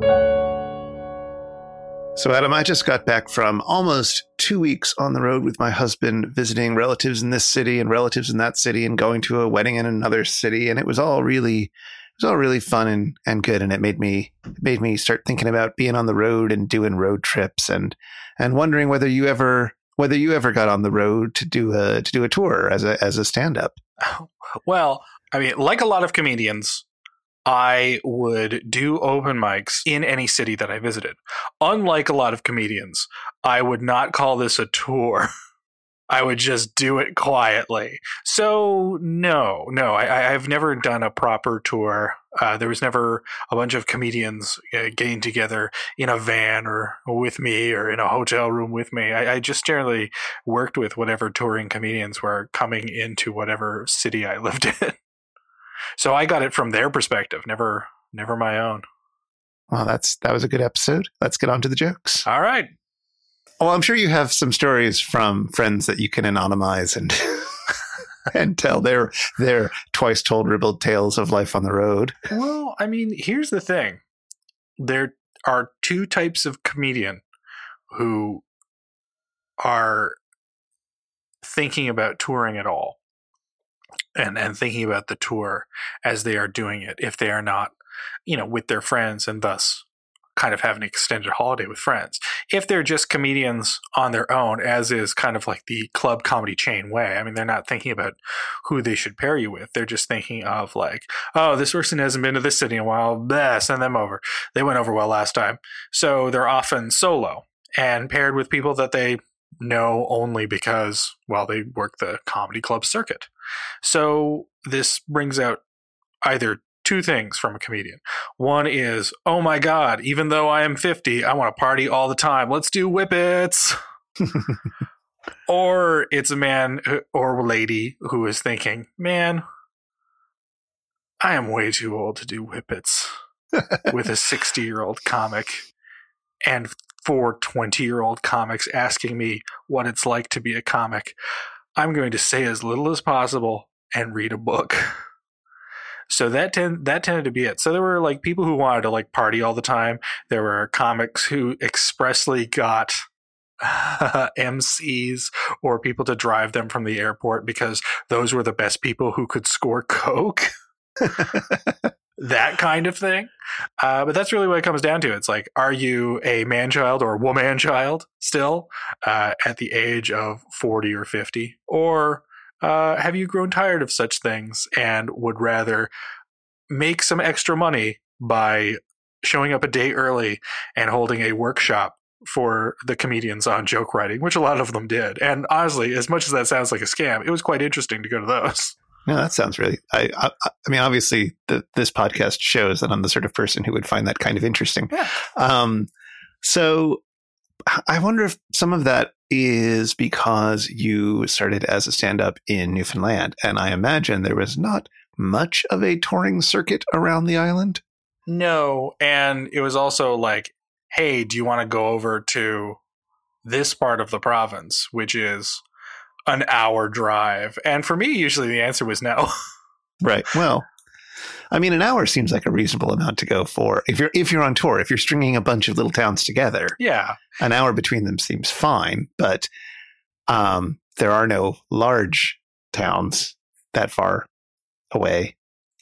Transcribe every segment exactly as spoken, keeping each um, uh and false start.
So, Adam, I just got back from almost two weeks on the road with my husband, visiting relatives in this city and relatives in that city, and going to a wedding in another city. And it was all really, it was all really fun and, and good. And it made me, it made me start thinking about being on the road and doing road trips, and and wondering whether you ever, whether you ever got on the road to do a to do a tour as a as a stand up. Well, I mean, like a lot of comedians, I would do open mics in any city that I visited. Unlike a lot of comedians, I would not call this a tour. I would just do it quietly. So no, no, I, I've never done a proper tour. Uh, there was never a bunch of comedians uh, getting together in a van or with me or in a hotel room with me. I, I just generally worked with whatever touring comedians were coming into whatever city I lived in. So I got it from their perspective, never never my own. Well, that's that was a good episode. Let's get on to the jokes. All right. Well, I'm sure you have some stories from friends that you can anonymize and and tell their their twice told ribald tales of life on the road. Well, I mean, here's the thing. There are two types of comedian who are thinking about touring at all. And and thinking about the tour as they are doing it, if they are not, you know, with their friends and thus kind of have an extended holiday with friends. If they're just comedians on their own, as is kind of like the club comedy chain way, I mean, they're not thinking about who they should pair you with. They're just thinking of like, oh, this person hasn't been to this city in a while. Blah, send them over. They went over well last time. So they're often solo and paired with people that they know only because, well, they work the comedy club circuit. So this brings out either two things from a comedian. One is, oh my God, even though I am fifty, I want to party all the time. Let's do whippets. Or it's a man or lady who is thinking, man, I am way too old to do whippets with a sixty-year-old comic and four twenty-year-old comics asking me what it's like to be a comic. I'm going to say as little as possible and read a book. So that tend, that tended to be it. So there were like people who wanted to like party all the time. There were comics who expressly got uh, M Cs or people to drive them from the airport because those were the best people who could score coke. That kind of thing. Uh, but that's really what it comes down to. It's like, are you a man-child or a woman-child still uh, at the age of forty or fifty? Or uh, have you grown tired of such things and would rather make some extra money by showing up a day early and holding a workshop for the comedians on joke writing, which a lot of them did. And honestly, as much as that sounds like a scam, it was quite interesting to go to those. No, that sounds really, I I, I mean, obviously the, this podcast shows that I'm the sort of person who would find that kind of interesting. Yeah. Um, so I wonder if some of that is because you started as a stand-up in Newfoundland, and I imagine there was not much of a touring circuit around the island. No, and it was also like, hey, do you want to go over to this part of the province, which is an hour drive? And for me, usually the answer was no. Right. Well, I mean, an hour seems like a reasonable amount to go for if you're if you're on tour, if you're stringing a bunch of little towns together. Yeah. An hour between them seems fine, but um, there are no large towns that far away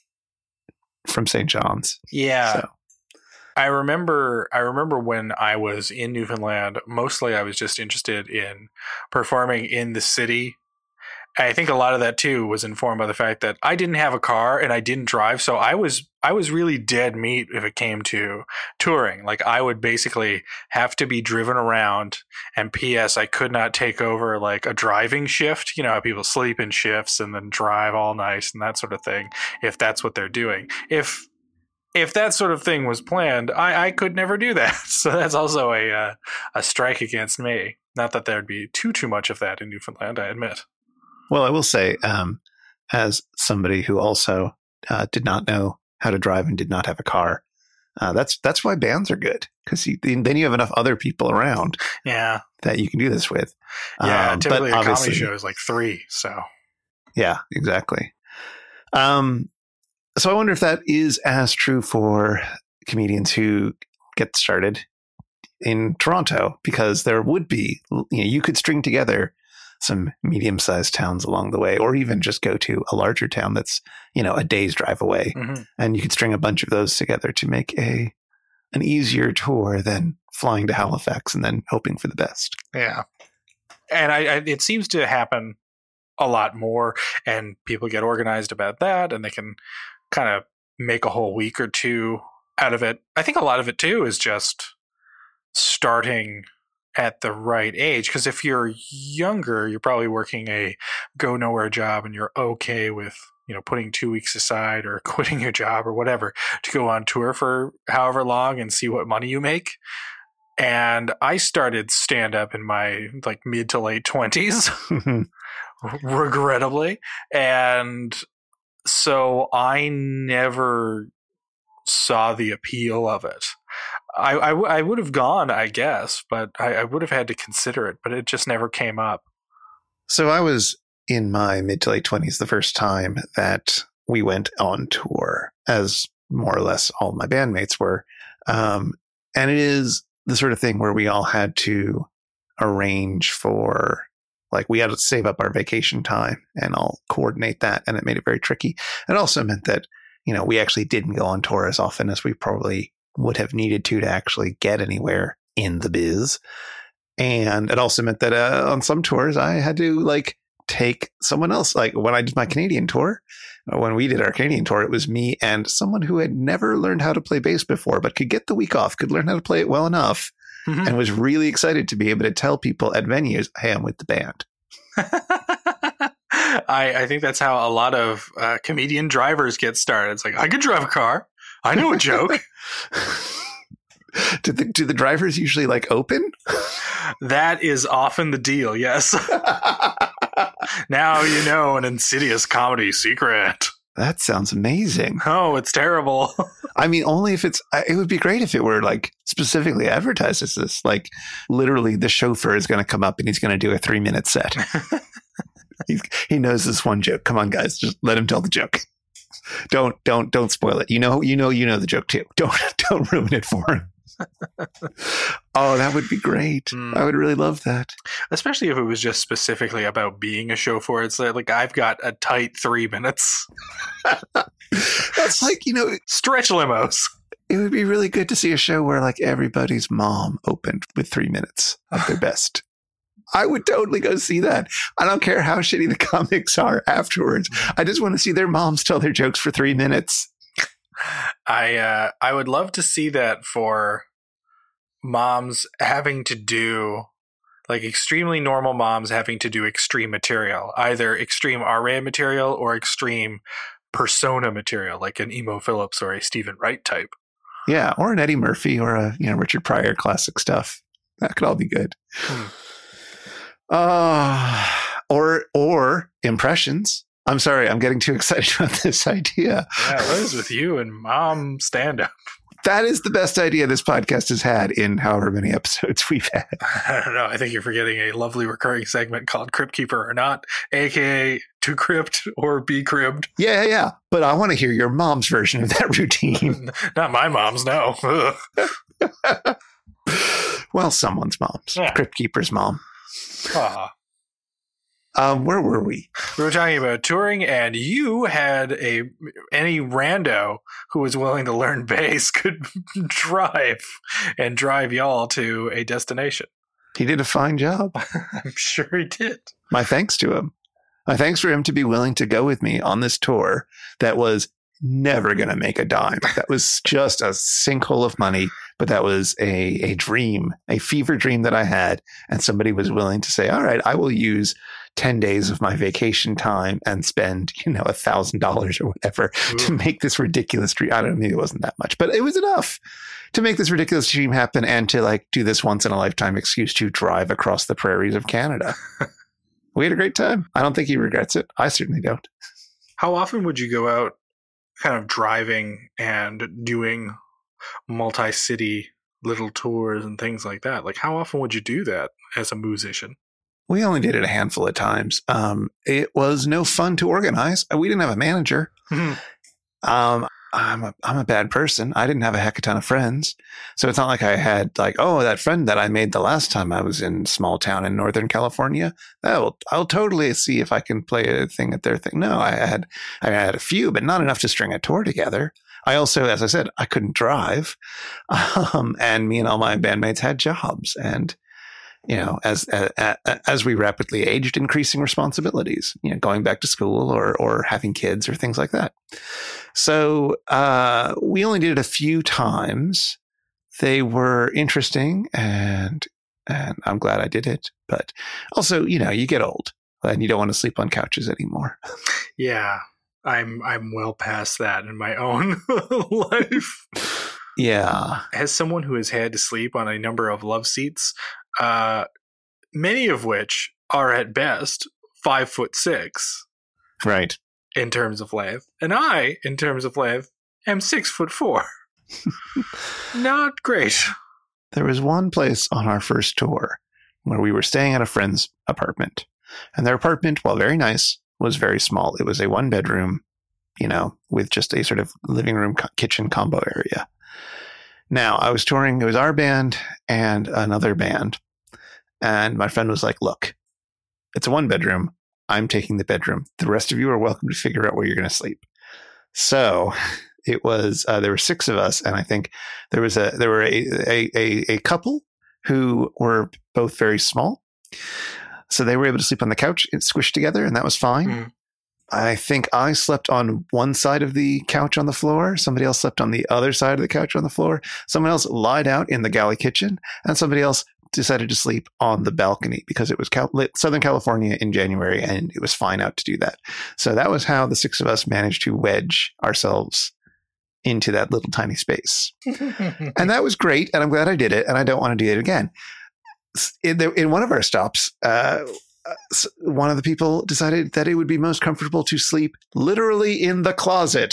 from Saint John's. Yeah. So. I remember I remember when I was in Newfoundland, mostly I was just interested in performing in the city. I think a lot of that too was informed by the fact that I didn't have a car and I didn't drive, so I was I was really dead meat if it came to touring. Like I would basically have to be driven around, and P S I could not take over like a driving shift. You know how people sleep in shifts and then drive all night and that sort of thing, if that's what they're doing. If If that sort of thing was planned, I, I could never do that. So that's also a uh, a strike against me. Not that there'd be too too much of that in Newfoundland, I admit. Well, I will say, um, as somebody who also uh, did not know how to drive and did not have a car, uh, that's that's why bands are good, because then you have enough other people around, yeah, that you can do this with. Yeah, um, typically but a comedy show is like three. So yeah, exactly. Um, so I wonder if that is as true for comedians who get started in Toronto, because there would be, you know, you could string together some medium-sized towns along the way, or even just go to a larger town that's, you know, a day's drive away. Mm-hmm. And you could string a bunch of those together to make a an easier tour than flying to Halifax and then hoping for the best. Yeah. And I, I it seems to happen a lot more, and people get organized about that, and they can kind of make a whole week or two out of it. I think a lot of it too is just starting at the right age, because if you're younger, you're probably working a go nowhere job and you're okay with, you know, putting two weeks aside or quitting your job or whatever to go on tour for however long and see what money you make. And I started stand up in my like mid to late twenties, regrettably. And so I never saw the appeal of it. I, I, w- I would have gone, I guess, but I, I would have had to consider it, but it just never came up. So I was in my mid to late twenties the first time that we went on tour, as more or less all my bandmates were. Um, and it is the sort of thing where we all had to arrange for, like, we had to save up our vacation time and all coordinate that. And it made it very tricky. It also meant that, you know, we actually didn't go on tour as often as we probably would have needed to to actually get anywhere in the biz. And it also meant that uh, on some tours I had to like take someone else. Like when I did my Canadian tour, when we did our Canadian tour, it was me and someone who had never learned how to play bass before, but could get the week off, could learn how to play it well enough, mm-hmm. and was really excited to be able to tell people at venues, hey, I'm with the band. I, I think that's how a lot of uh, comedian drivers get started. It's like, I could drive a car. I know a joke. do, the, do the drivers usually like open? That is often the deal, yes. Now you know an insidious comedy secret. That sounds amazing. Oh, it's terrible. I mean, only if it's, it would be great if it were like specifically advertised as this. Like literally the chauffeur is going to come up and he's going to do a three minute set. He's, he knows this one joke. Come on, guys, just let him tell the joke. Don't, don't, don't spoil it. You know, you know, you know the joke too. Don't, don't ruin it for him. Oh, that would be great. Mm. I would really love that. Especially if it was just specifically about being a chauffeur. It's like, like I've got a tight three minutes. That's like, you know, stretch limos. It would be really good to see a show where like everybody's mom opened with three minutes of their best. I would totally go see that. I don't care how shitty the comics are afterwards. I just want to see their moms tell their jokes for three minutes. I uh, I would love to see that for moms having to do, like extremely normal moms having to do extreme material, either extreme R-rated material or extreme persona material, like an Emo Phillips or a Stephen Wright type. Yeah, or an Eddie Murphy or a, you know, Richard Pryor classic stuff. That could all be good. Hmm. Uh, or or impressions. I'm sorry, I'm getting too excited about this idea. Yeah, what is with you and mom stand-up? That is the best idea this podcast has had in however many episodes we've had. I don't know. I think you're forgetting a lovely recurring segment called Crypt Keeper or Not, a k a to crypt or be cribbed. Yeah, yeah. But I want to hear your mom's version of that routine. Not my mom's, no. Well, someone's mom's. Yeah. Crypt Keeper's mom. Ah. Um, where were we? We were talking about touring, and you had a any rando who was willing to learn bass could drive and drive y'all to a destination. He did a fine job. I'm sure he did. My thanks to him. My thanks for him to be willing to go with me on this tour that was never going to make a dime. That was just a sinkhole of money, but that was a, a dream, a fever dream that I had. And somebody was willing to say, all right, I will use ten days of my vacation time and spend, you know, a thousand dollars or whatever Ooh. to make this ridiculous dream. I don't know, maybe it wasn't that much, but it was enough to make this ridiculous dream happen and to like do this once in a lifetime excuse to drive across the prairies of Canada. We had a great time. I don't think he regrets it. I certainly don't. How often would you go out kind of driving and doing multi-city little tours and things like that? Like, how often would you do that as a musician? We only did it a handful of times. Um, it was no fun to organize. We didn't have a manager. Mm-hmm. Um, I'm a I'm a bad person. I didn't have a heck of a ton of friends. So it's not like I had like, oh, that friend that I made the last time I was in small town in Northern California. Oh, I'll totally see if I can play a thing at their thing. No, I had I had a few, but not enough to string a tour together. I also, as I said, I couldn't drive. Um, and me and all my bandmates had jobs. And, you know, as, as, as we rapidly aged, increasing responsibilities, you know, going back to school or, or having kids or things like that. So, uh, we only did it a few times. They were interesting and, and I'm glad I did it. But also, you know, you get old and you don't want to sleep on couches anymore. Yeah. I'm I'm well past that in my own life. Yeah. As someone who has had to sleep on a number of love seats, uh, many of which are at best five foot six, right, in terms of length, and I, in terms of length, am six foot four. Not great. There was one place on our first tour where we were staying at a friend's apartment, and their apartment, while very nice, was very small. It was a one bedroom, you know, with just a sort of living room co- kitchen combo area. Now I was touring, it was our band and another band. And my friend was like, look, it's a one bedroom. I'm taking the bedroom. The rest of you are welcome to figure out where you're going to sleep. So it was, uh, there were six of us. And I think there was a, there were a, a, a, a couple who were both very small. So they were able to sleep on the couch and squished together, and that was fine. Mm. I think I slept on one side of the couch on the floor. Somebody else slept on the other side of the couch on the floor. Someone else lied out in the galley kitchen, and somebody else decided to sleep on the balcony because it was Cal- Southern California in January, and it was fine out to do that. So that was how the six of us managed to wedge ourselves into that little tiny space. And that was great, and I'm glad I did it, and I don't want to do it again. In, the, in one of our stops, uh, one of the people decided that it would be most comfortable to sleep literally in the closet.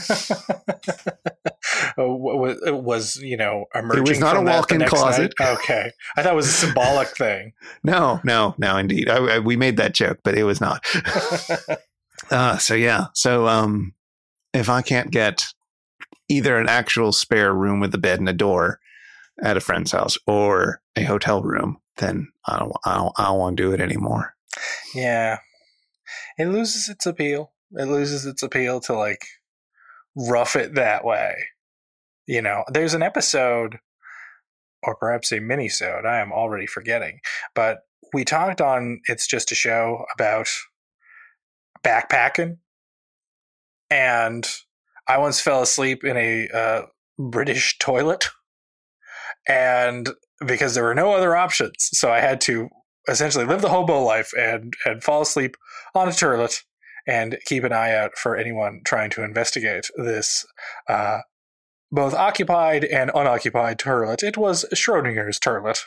Oh, it was, you know, emerging. It was not from a walk-in closet. Night? Okay, I thought it was a symbolic thing. No, no, no, indeed. I, I, we made that joke, but it was not. uh, so yeah, so um, if I can't get either an actual spare room with a bed and a door at a friend's house or a hotel room, then I don't, I don't, I don't want to do it anymore. Yeah. It loses its appeal. It loses its appeal to like rough it that way. You know, there's an episode or perhaps a mini-sode, I am already forgetting, but we talked on It's Just a Show about backpacking. And I once fell asleep in a uh, British toilet. And because there were no other options, so I had to essentially live the hobo life and, and fall asleep on a toilet and keep an eye out for anyone trying to investigate this uh, both occupied and unoccupied toilet. It was Schrodinger's toilet.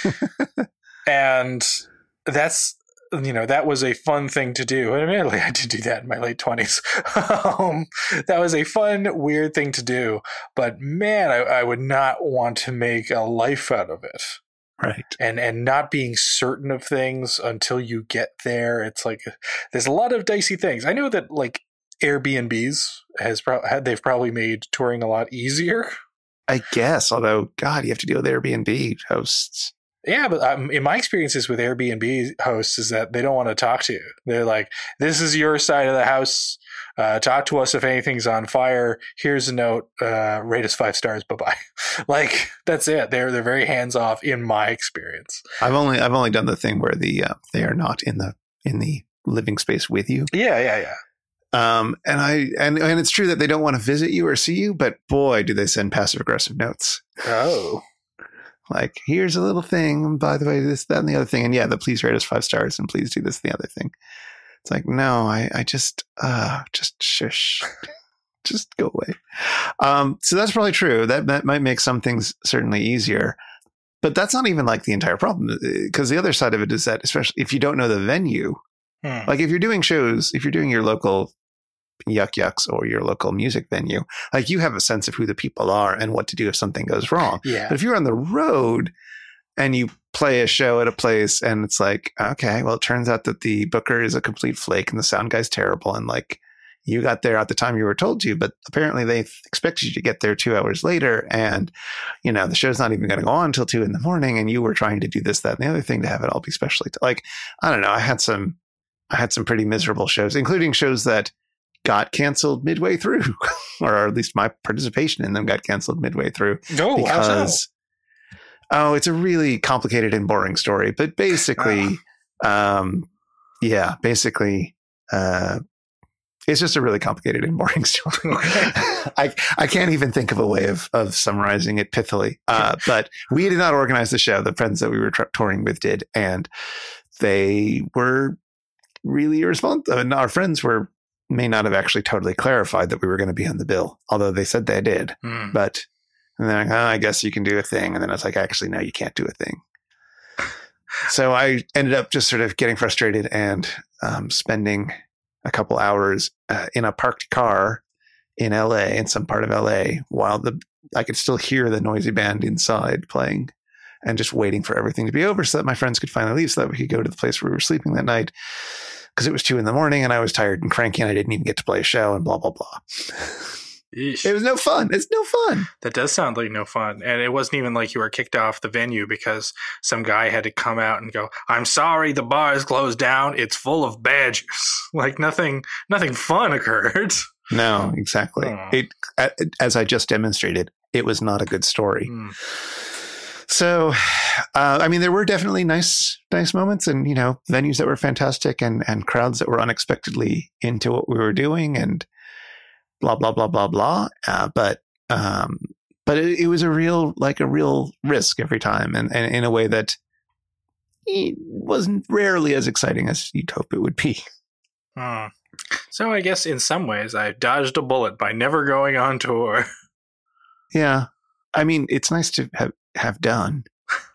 And that's, you know, that was a fun thing to do. And admittedly, I did do that in my late twenties. um, that was a fun, weird thing to do. But man, I, I would not want to make a life out of it. Right. And and not being certain of things until you get there. It's like, there's a lot of dicey things. I know that like Airbnbs has pro- they've probably made touring a lot easier. I guess, although, God, you have to deal with Airbnb hosts. Yeah, but um, in my experiences with Airbnb hosts is that they don't want to talk to you. They're like, this is your side of the house. Uh, talk to us if anything's on fire. Here's a note. Uh, rate us five stars. Bye-bye. Like, that's it. They're they're very hands-off in my experience. I've only I've only done the thing where the uh, they are not in the in the living space with you. Yeah, yeah, yeah. Um, and I and, and it's true that they don't want to visit you or see you, but boy, do they send passive-aggressive notes. Oh. Like, here's a little thing, by the way, this, that, and the other thing. And yeah, the please rate us five stars and please do this, the other thing. It's like, no, I, I just, uh, just shush, just go away. Um, so that's probably true. That, that might make some things certainly easier, but that's not even like the entire problem, because the other side of it is that, especially if you don't know the venue, hmm. like if you're doing shows, if you're doing your local Yuck Yucks or your local music venue, like you have a sense of who the people are and what to do if something goes wrong. Yeah. But if you're on the road and you play a show at a place and it's like, okay, well, it turns out that the booker is a complete flake and the sound guy's terrible and like, you got there at the time you were told to, but apparently they expected you to get there two hours later. And, you know, the show's not even going to go on until two in the morning. And you were trying to do this, that, and the other thing to have it all be specially t- like, I don't know. I had some, I had some pretty miserable shows, including shows that got canceled midway through, or at least my participation in them got canceled midway through. Oh, because, oh, it's a really complicated and boring story, but basically, uh. um, yeah, basically, uh, it's just a really complicated and boring story. Okay. I I can't even think of a way of of summarizing it pithily. Uh, but we did not organize the show. The friends that we were tra- touring with did, and they were really irresponsible. And our friends were may not have actually totally clarified that we were going to be on the bill, although they said they did. Mm. But and they're like, oh, I guess you can do a thing. And then I was like, actually, no, you can't do a thing. So I ended up just sort of getting frustrated and um, spending a couple hours uh, in a parked car in L A, in some part of L A, while the I could still hear the noisy band inside playing, and just waiting for everything to be over so that my friends could finally leave so that we could go to the place where we were sleeping that night, because it was two in the morning and I was tired and cranky and I didn't even get to play a show and blah, blah, blah. Eesh. It was no fun. It's no fun. That does sound like no fun. And it wasn't even like you were kicked off the venue because some guy had to come out and go, I'm sorry, the bar is closed down. It's full of badgers. Like nothing, nothing fun occurred. No, exactly. Oh. It, as I just demonstrated, it was not a good story. Mm. So, uh, I mean, there were definitely nice, nice moments, and you know, venues that were fantastic, and and crowds that were unexpectedly into what we were doing, and blah blah blah blah blah. Uh, but um, but it, it was a real, like a real risk every time, and, and in a way that it wasn't rarely as exciting as you'd hope it would be. Hmm. So I guess in some ways I dodged a bullet by never going on tour. Yeah, I mean, it's nice to have have done,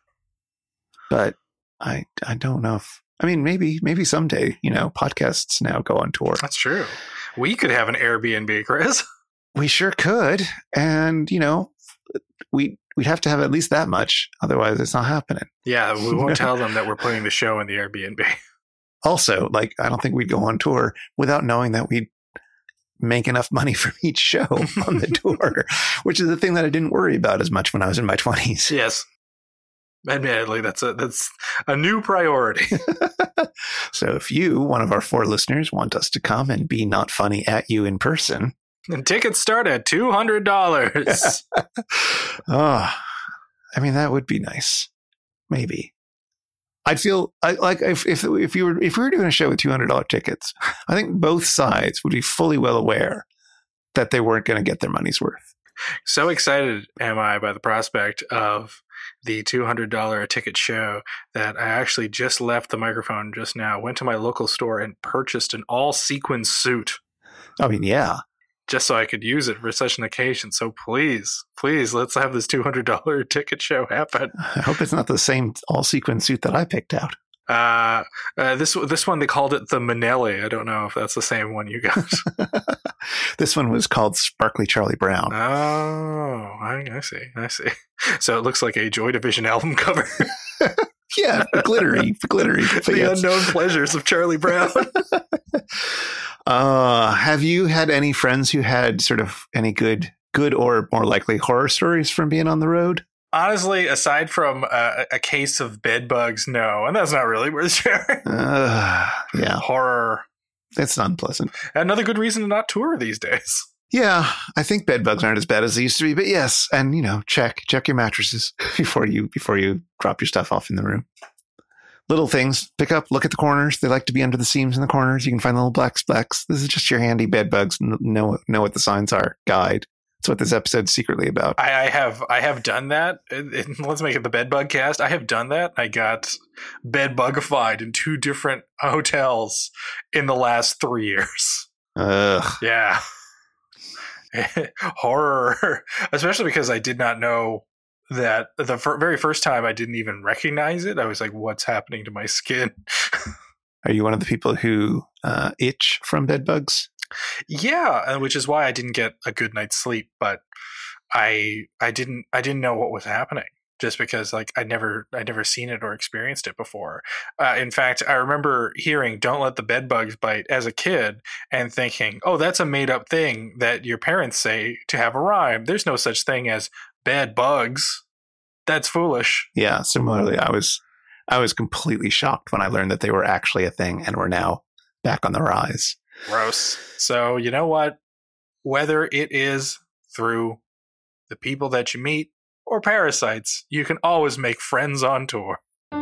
but I I don't know if I mean maybe maybe someday, you know, podcasts now go on tour. That's true. We could have an Airbnb, Chris. We sure could, and you know, we we'd have to have at least that much, otherwise it's not happening. Yeah, we won't tell them that we're putting the show in the Airbnb. Also, like, I don't think we'd go on tour without knowing that we'd make enough money from each show on the tour, which is the thing that I didn't worry about as much when I was in my twenties. Yes. Admittedly, that's a that's a new priority. So if you, one of our four listeners, want us to come and be not funny at you in person. And tickets start at two hundred dollars. Oh, I mean, that would be nice. Maybe. I'd feel I, like if, if if you were if we were doing a show with two hundred dollars tickets, I think both sides would be fully well aware that they weren't going to get their money's worth. So excited am I by the prospect of the two hundred dollars a ticket show that I actually just left the microphone just now, went to my local store and purchased an all sequin suit. I mean, yeah. Just so I could use it for such an occasion. So please, please, let's have this two hundred dollars ticket show happen. I hope it's not the same all sequin suit that I picked out. Uh, uh, this this one, they called it the Manelli. I don't know if that's the same one you got. This one was called Sparkly Charlie Brown. Oh, I, I see. I see. So it looks like a Joy Division album cover. Yeah, glittery, glittery. The yes. Unknown Pleasures of Charlie Brown. uh, have you had any friends who had sort of any good, good or more likely horror stories from being on the road? Honestly, aside from uh, a case of bed bugs, no. And that's not really worth sharing. Uh, yeah. Horror. It's unpleasant. Another good reason to not tour these days. Yeah, I think bed bugs aren't as bad as they used to be, but yes, and you know, check check your mattresses before you before you drop your stuff off in the room. Little things, pick up, look at the corners. They like to be under the seams in the corners. You can find the little black specks. This is just your handy bed bugs. Know know what the signs are. Guide. That's what this episode's secretly about. I, I have I have done that. It, it, let's make it the bed bug cast. I have done that. I got bed bugified in two different hotels in the last three years. Ugh. Yeah. Horror, especially because I did not know that the f- very first time I didn't even recognize it. I was like, what's happening to my skin? Are you one of the people who uh, itch from bed bugs? Yeah, which is why I didn't get a good night's sleep, but I I didn't I didn't know what was happening. just because like I never I never seen it or experienced it before. Uh, in fact, I remember hearing "Don't let the bed bugs bite" as a kid and thinking, "Oh, that's a made up thing that your parents say to have a rhyme. There's no such thing as bed bugs. That's foolish." Yeah, similarly, I was I was completely shocked when I learned that they were actually a thing and were now back on the rise. Gross. So you know what? Whether it is through the people that you meet or parasites, you can always make friends on tour.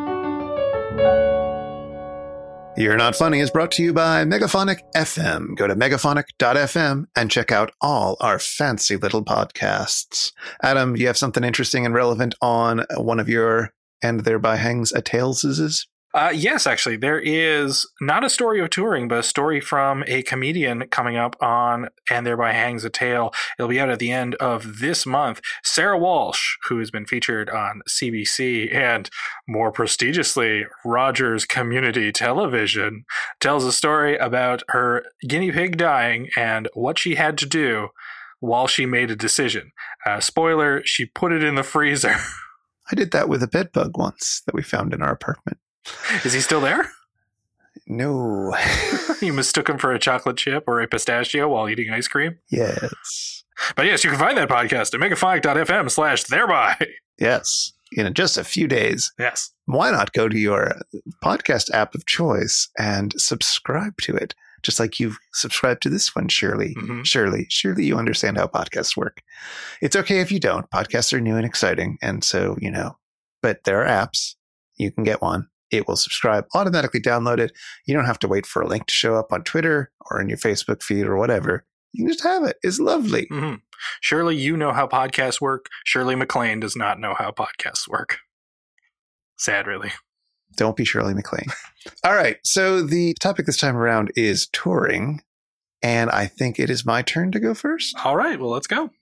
You're Not Funny is brought to you by Megaphonic F M. Go to megaphonic dot f m and check out all our fancy little podcasts. Adam, do you have something interesting and relevant on one of your And Thereby Hangs a Taleses? Uh, yes, actually, there is not a story of touring, but a story from a comedian coming up on And Thereby Hangs a Tale. It'll be out at the end of this month. Sarah Walsh, who has been featured on C B C and, more prestigiously, Rogers Community Television, tells a story about her guinea pig dying and what she had to do while she made a decision. Uh, spoiler, she put it in the freezer. I did that with a bed bug once that we found in our apartment. Is he still there? No. You mistook him for a chocolate chip or a pistachio while eating ice cream? Yes. But yes, you can find that podcast at megaphonic dot f m slash thereby. Yes. In just a few days. Yes. Why not go to your podcast app of choice and subscribe to it? Just like you've subscribed to this one, surely. Mm-hmm. Surely. Surely you understand how podcasts work. It's okay if you don't. Podcasts are new and exciting. And so, you know, but there are apps. You can get one. It will subscribe, automatically download it. You don't have to wait for a link to show up on Twitter or in your Facebook feed or whatever. You can just have it. It's lovely. Mm-hmm. Surely you know how podcasts work. Shirley MacLaine does not know how podcasts work. Sad, really. Don't be Shirley MacLaine. All right. So the topic this time around is touring. And I think it is my turn to go first. All right. Well, let's go.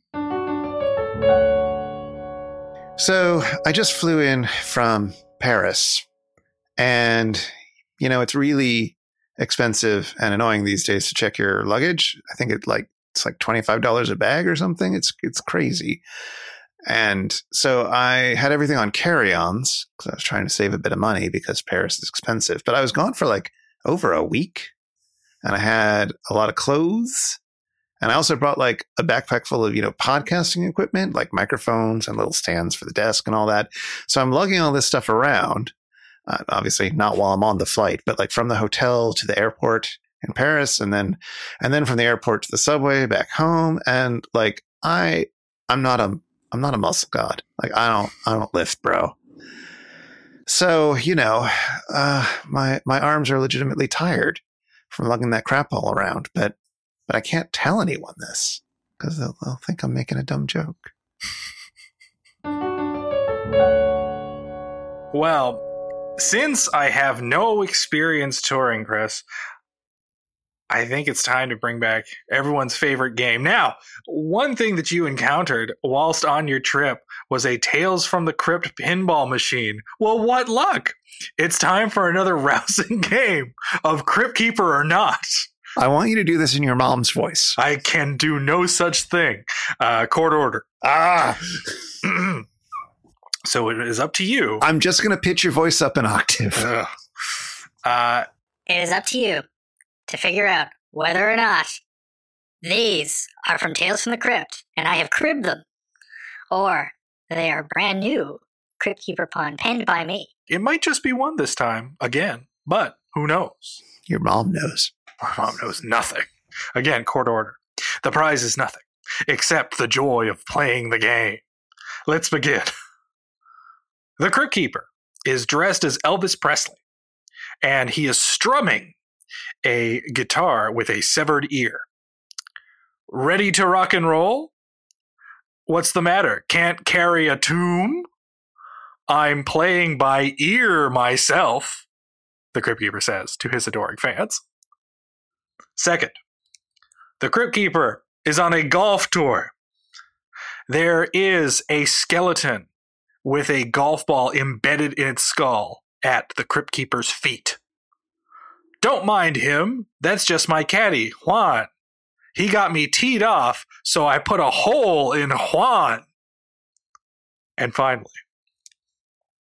So I just flew in from Paris. And, you know, it's really expensive and annoying these days to check your luggage. I think it like it's like twenty-five dollars a bag or something. It's it's crazy. And so I had everything on carry-ons because I was trying to save a bit of money because Paris is expensive. But I was gone for like over a week and I had a lot of clothes. And I also brought like a backpack full of, you know, podcasting equipment, like microphones and little stands for the desk and all that. So I'm lugging all this stuff around. Uh, obviously not while I'm on the flight, but like from the hotel to the airport in Paris and then and then from the airport to the subway back home. And like I I'm not a I'm not a muscle god. Like I don't I don't lift, bro. So, you know, uh my my arms are legitimately tired from lugging that crap all around, but but I can't tell anyone this because they'll, they'll think I'm making a dumb joke. Well, since I have no experience touring, Chris, I think it's time to bring back everyone's favorite game. Now, one thing that you encountered whilst on your trip was a Tales from the Crypt pinball machine. Well, what luck! It's time for another rousing game of Crypt Keeper or Not. I want you to do this in your mom's voice. I can do no such thing. Uh, court order. Ah! So it is up to you. I'm just going to pitch your voice up an octave. Uh, it is up to you to figure out whether or not these are from Tales from the Crypt, and I have cribbed them, or they are brand new Crypt Keeper pun penned by me. It might just be one this time, again, but who knows? Your mom knows. My mom knows nothing. Again, court order. The prize is nothing, except the joy of playing the game. Let's begin. The Crypt Keeper is dressed as Elvis Presley, and he is strumming a guitar with a severed ear. Ready to rock and roll? What's the matter? Can't carry a tune? I'm playing by ear myself, the Crypt Keeper says to his adoring fans. Second, the Crypt Keeper is on a golf tour. There is a skeleton with a golf ball embedded in its skull at the Crypt Keeper's feet. Don't mind him. That's just my caddy, Juan. He got me teed off, so I put a hole in Juan. And finally,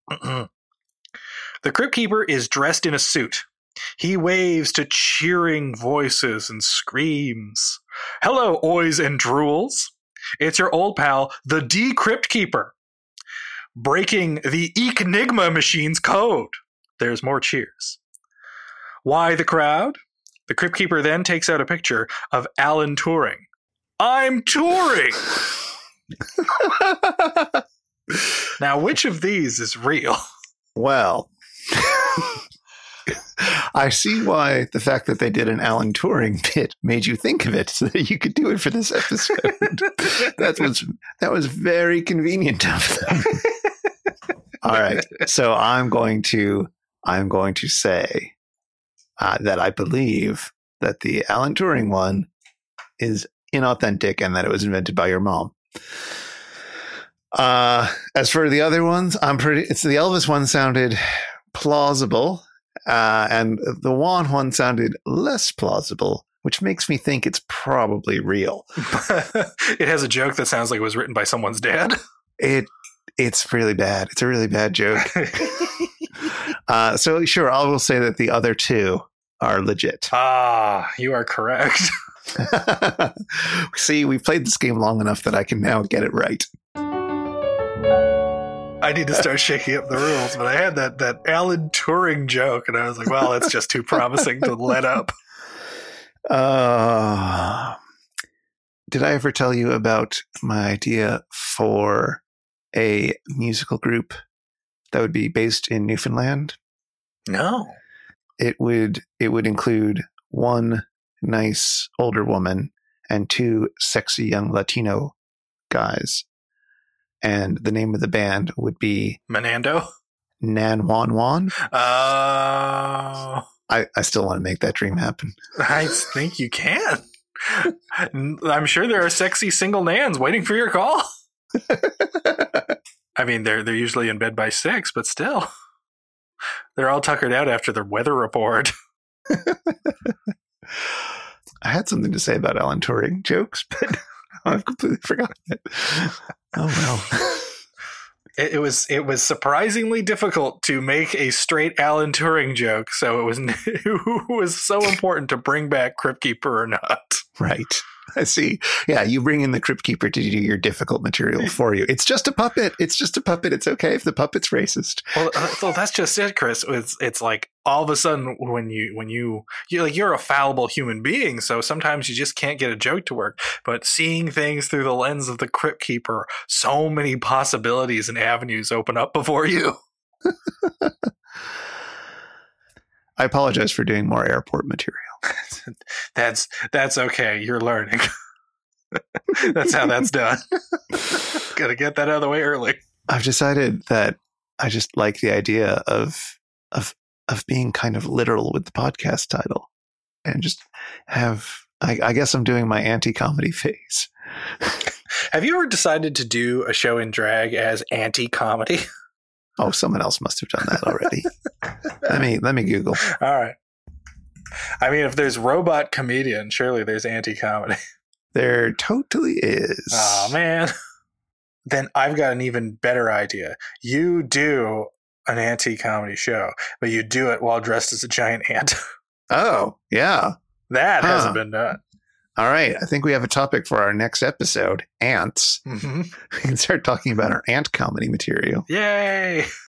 The Crypt Keeper is dressed in a suit. He waves to cheering voices and screams. Hello, oys and drools. It's your old pal, the D-Crypt Keeper, breaking the Enigma machine's code. There's more cheers. Why the crowd? The Crypt Keeper then takes out a picture of Alan Turing. I'm touring! Now, which of these is real? Well, I see why the fact that they did an Alan Turing bit made you think of it, so that you could do it for this episode. that was that was very convenient of them. All right, so I'm going to I'm going to say uh, that I believe that the Alan Turing one is inauthentic and that it was invented by your mom. Uh, as for the other ones, I'm pretty. It's the Elvis one sounded plausible, uh, and the Juan one sounded less plausible, which makes me think it's probably real. It has a joke that sounds like it was written by someone's dad. It it's really bad. It's a really bad joke. uh, so sure, I will say that the other two are legit. Ah, you are correct. See, we've played this game long enough that I can now get it right. I need to start shaking up the rules, but I had that, that Alan Turing joke, and I was like, well, that's just too promising to let up. Uh, did I ever tell you about my idea for a musical group that would be based in Newfoundland? No. It would it would include one nice older woman and two sexy young Latino guys. And the name of the band would be Menando? Nan Wan Wan. Oh. I, I still want to make that dream happen. I think you can. I'm sure there are sexy single Nans waiting for your call. I mean, they're they're usually in bed by six, but still. They're all tuckered out after their weather report. I had something to say about Alan Turing jokes, but I've completely forgotten it. Oh well. It, it was it was surprisingly difficult to make a straight Alan Turing joke, so it was it was so important to bring back Crypt Keeper or not. Right. I see. Yeah, you bring in the Crypt Keeper to do your difficult material for you. It's just a puppet. It's just a puppet. It's okay if the puppet's racist. Well, uh, well that's just it, Chris. It's it's like all of a sudden when you when you you like you're a fallible human being, so sometimes you just can't get a joke to work. But seeing things through the lens of the Crypt Keeper, so many possibilities and avenues open up before you. I apologize for doing more airport material. that's that's okay. You're learning. That's how that's done. Gotta get that out of the way early. I've decided that I just like the idea of of of being kind of literal with the podcast title, and just have. I, I guess I'm doing my anti-comedy phase. Have you ever decided to do a show in drag as anti-comedy? Oh, someone else must have done that already. let me let me Google. All right. I mean, if there's robot comedian, surely there's anti-comedy. There totally is. Oh, man. Then I've got an even better idea. You do an anti-comedy show, but you do it while dressed as a giant ant. Oh, yeah. That huh. hasn't been done. All right. I think we have a topic for our next episode, ants. Mm-hmm. We can start talking about our ant comedy material. Yay!